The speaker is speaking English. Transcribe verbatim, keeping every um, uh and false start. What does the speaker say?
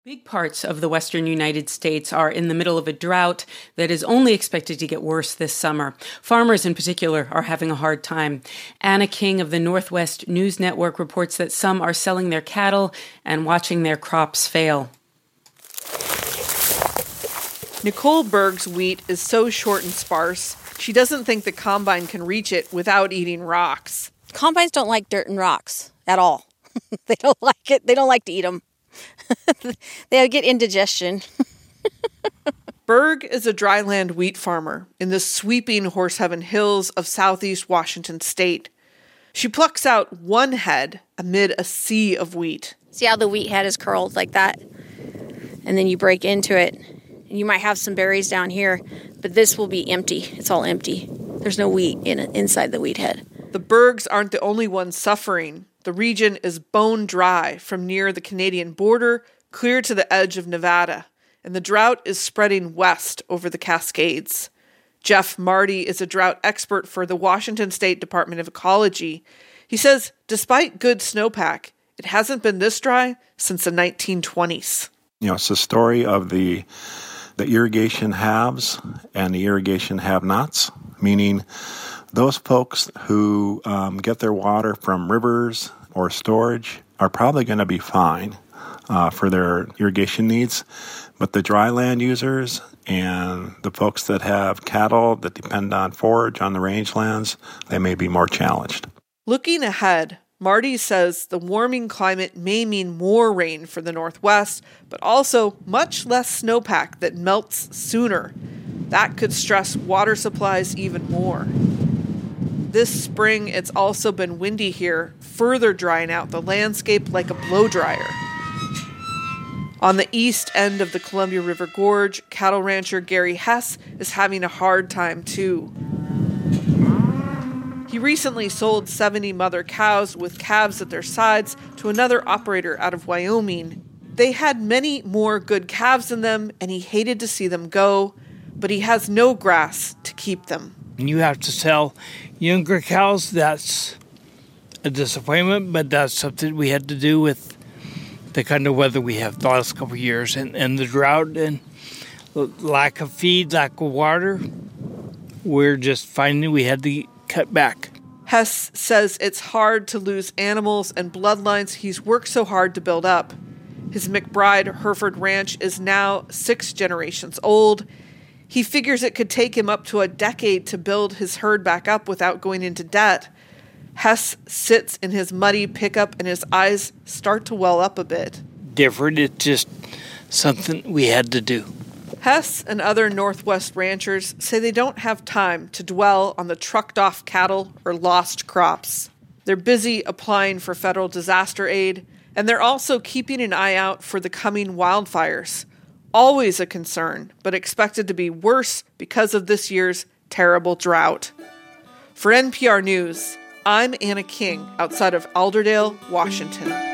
Big parts of the western United States are in the middle of a drought that is only expected to get worse this summer. Farmers in particular are having a hard time. Anna King of the Northwest News Network reports that some are selling their cattle and watching their crops fail. Nicole Berg's wheat is so short and sparse, she doesn't think the combine can reach it without eating rocks. Combines don't like dirt and rocks at all. They don't like it. They don't like to eat them. They get indigestion. Berg is a dryland wheat farmer in the sweeping Horseheaven Hills of southeast Washington state. She plucks out one head amid a sea of wheat. See how the wheat head is curled like that? And then you break into it. And you might have some berries down here, but this will be empty. It's all empty. There's no wheat in inside the wheat head. The Bergs aren't the only ones suffering. The region is bone dry from near the Canadian border clear to the edge of Nevada, and the drought is spreading west over the Cascades. Jeff Marty is a drought expert for the Washington State Department of Ecology. He says despite good snowpack, it hasn't been this dry since the nineteen twenties. You know, it's a story of the the irrigation haves and the irrigation have-nots, meaning those folks who um, get their water from rivers or storage are probably going to be fine uh, for their irrigation needs. But the dry land users and the folks that have cattle that depend on forage on the rangelands, they may be more challenged. Looking ahead, Marty says the warming climate may mean more rain for the Northwest, but also much less snowpack that melts sooner. That could stress water supplies even more. This spring, it's also been windy here, further drying out the landscape like a blow dryer. On the east end of the Columbia River Gorge, cattle rancher Gary Hess is having a hard time too. He recently sold seventy mother cows with calves at their sides to another operator out of Wyoming. They had many more good calves in them, and he hated to see them go, but he has no grass to keep them. And you have to sell younger cows. That's a disappointment, but that's something we had to do with the kind of weather we have the last couple of years, and, and the drought and the lack of feed, lack of water. We're just finding we had to cut back. Hess says it's hard to lose animals and bloodlines he's worked so hard to build up. His McBride Hereford Ranch is now six generations old. He figures it could take him up to a decade to build his herd back up without going into debt. Hess sits in his muddy pickup and his eyes start to well up a bit. Different, it's just something we had to do. Hess and other Northwest ranchers say they don't have time to dwell on the trucked-off cattle or lost crops. They're busy applying for federal disaster aid, and they're also keeping an eye out for the coming wildfires. Always a concern, but expected to be worse because of this year's terrible drought. For N P R News, I'm Anna King, outside of Alderdale, Washington.